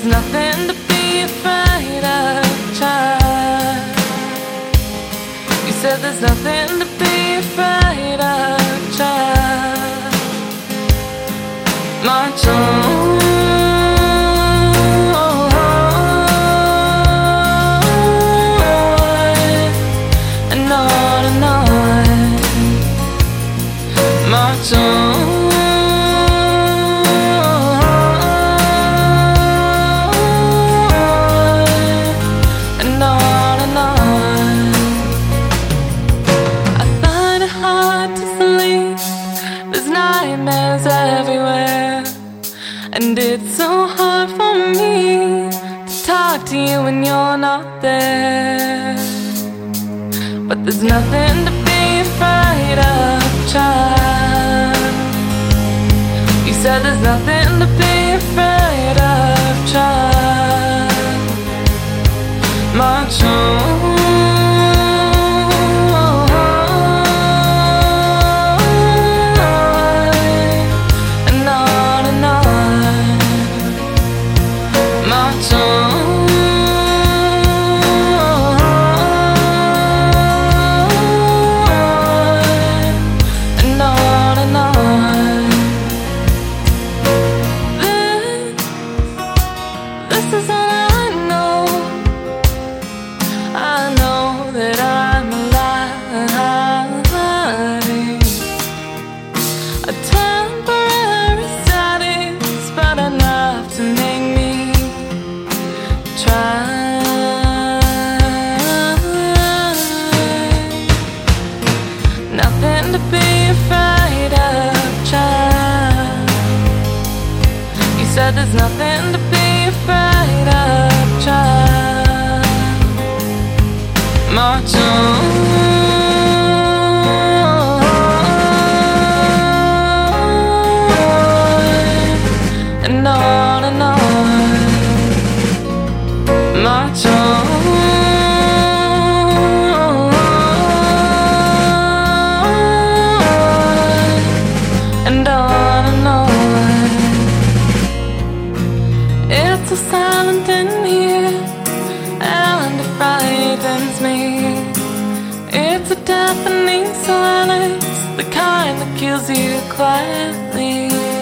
there's nothing to be afraid of, child. You said there's nothing to be afraid of, child. March on. March on. And on and on. I find it hard to sleep. There's nightmares everywhere, and it's so hard for me to talk to you when you're not there. But there's nothing to be afraid of, child. You said there's nothing to be afraid of, child. March on. And on and on. March on. This is all I know. I know that I'm alive. A temporary status, but enough to make me try. Nothing to be afraid of, child. You said there's nothing to be afraid of, child. March on. And on and on. March on. And on and on. It's so silent in here, and it frightens me. It's a deafening silence, the kind that kills you quietly.